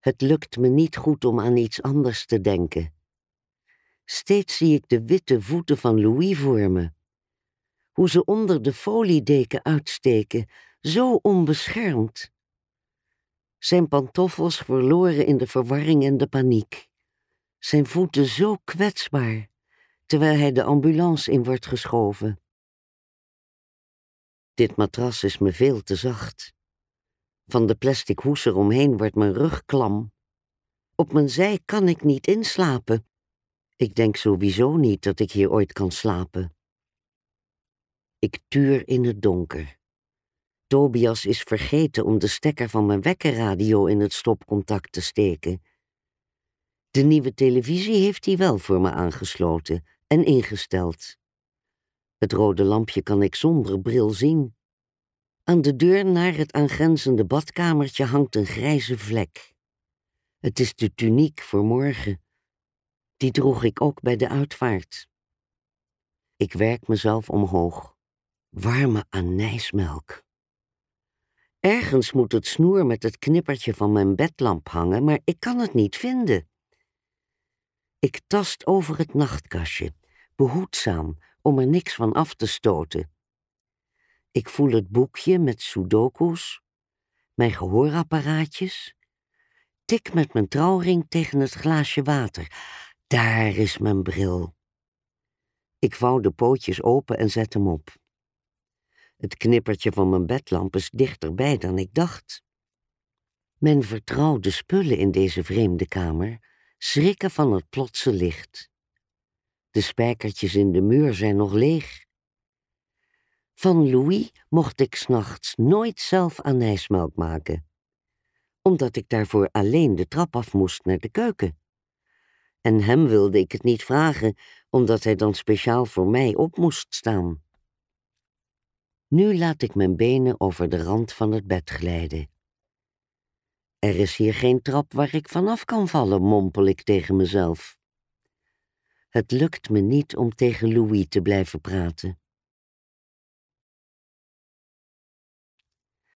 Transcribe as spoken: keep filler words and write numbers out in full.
Het lukt me niet goed om aan iets anders te denken. Steeds zie ik de witte voeten van Louis voor me. Hoe ze onder de foliedeken uitsteken, zo onbeschermd. Zijn pantoffels verloren in de verwarring en de paniek. Zijn voeten zo kwetsbaar, terwijl hij de ambulance in wordt geschoven. Dit matras is me veel te zacht. Van de plastic hoes eromheen wordt mijn rug klam. Op mijn zij kan ik niet inslapen. Ik denk sowieso niet dat ik hier ooit kan slapen. Ik tuur in het donker. Tobias is vergeten om de stekker van mijn wekkerradio in het stopcontact te steken. De nieuwe televisie heeft hij wel voor me aangesloten en ingesteld. Het rode lampje kan ik zonder bril zien. Aan de deur naar het aangrenzende badkamertje hangt een grijze vlek. Het is de tuniek voor morgen. Die droeg ik ook bij de uitvaart. Ik werk mezelf omhoog. Warme anijsmelk. Ergens moet het snoer met het knippertje van mijn bedlamp hangen, maar ik kan het niet vinden. Ik tast over het nachtkastje, behoedzaam, om er niks van af te stoten. Ik voel het boekje met sudoku's, mijn gehoorapparaatjes, tik met mijn trouwring tegen het glaasje water. Daar is mijn bril. Ik vouw de pootjes open en zet hem op. Het knippertje van mijn bedlamp is dichterbij dan ik dacht. Mijn vertrouwde spullen in deze vreemde kamer schrikken van het plotse licht. De spijkertjes in de muur zijn nog leeg. Van Louis mocht ik 's nachts nooit zelf anijsmelk maken, omdat ik daarvoor alleen de trap af moest naar de keuken. En hem wilde ik het niet vragen, omdat hij dan speciaal voor mij op moest staan. Nu laat ik mijn benen over de rand van het bed glijden. Er is hier geen trap waar ik vanaf kan vallen, mompel ik tegen mezelf. Het lukt me niet om tegen Louis te blijven praten.